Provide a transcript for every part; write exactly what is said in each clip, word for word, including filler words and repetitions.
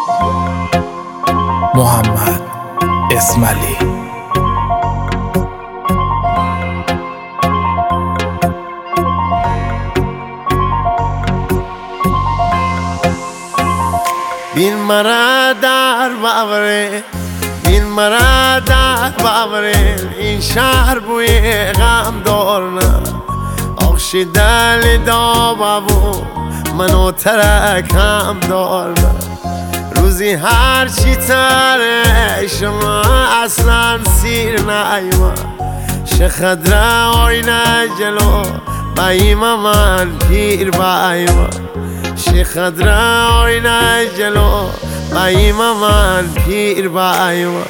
محمد اسماعیلی. بین مرا در باوره، بین مرا در باوره، این شهر بوی غم دارنا آخشی دل دابابو منو ترکم دارنا. روزی هر چی تره شما اصلا سیر نایما، شخدره آینه جلو بایما من پیر بایما، شخدره آینه جلو بایما من پیر بایما.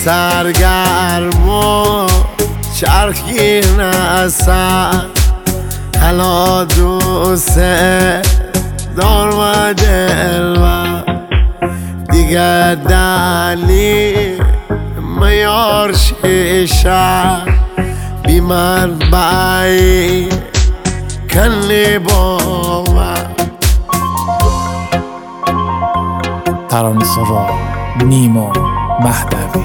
سرگرم چرخی نسن حالا دوست دار و دل و دیگر دلی میار شیشه بی من بایی کنی با من. ترانه‌سرا نیما مهدوی.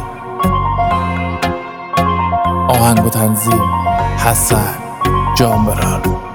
آهنگ و تنظیم حسن جانبران.